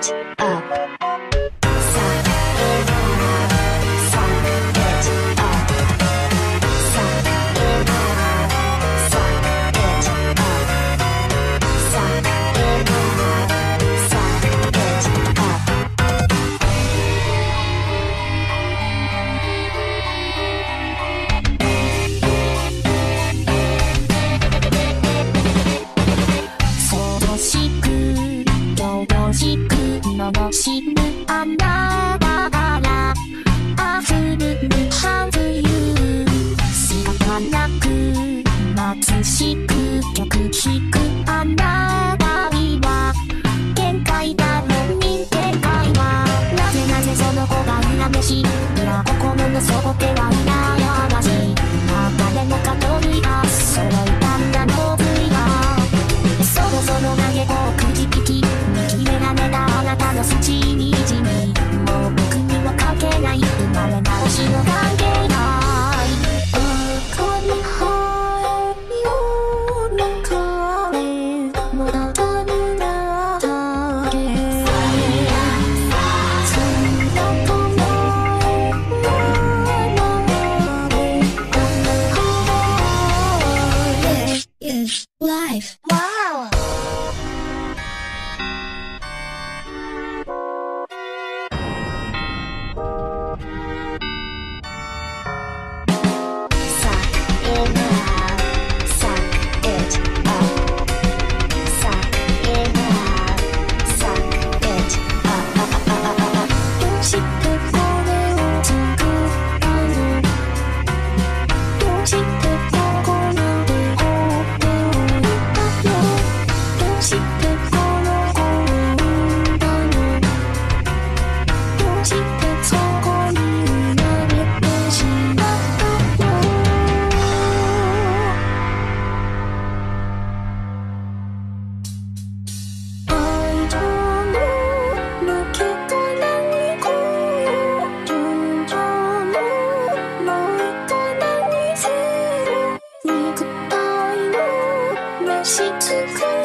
it up. Suck it up. Suck it up. Suck it up. Suck it up. Suck it up. Suck it up.恐ろしくよしく罵る穴から溢れるハブユー姿なく貧しく曲弾くあなたには限界だろに限界はなぜその子が恨めしい今心の底では羨ましい誰もかと類が揃いたんだのぶいがそろそろ投げをくじ引き見切れられたあなたのスチージにもう僕には関係ない生まれ直しの関係ないこの春夜中でもだたるなだけそんなともIs life. Wow. Suck it up. Suck it up. Suck it up. Suck it up. どうしてこれを作ったのどうしてここまでどうしてこの子を産んだのどうしてそこに生まれてしまったの愛情の抜け殻にこよ純情のないからにせよ肉体の召使い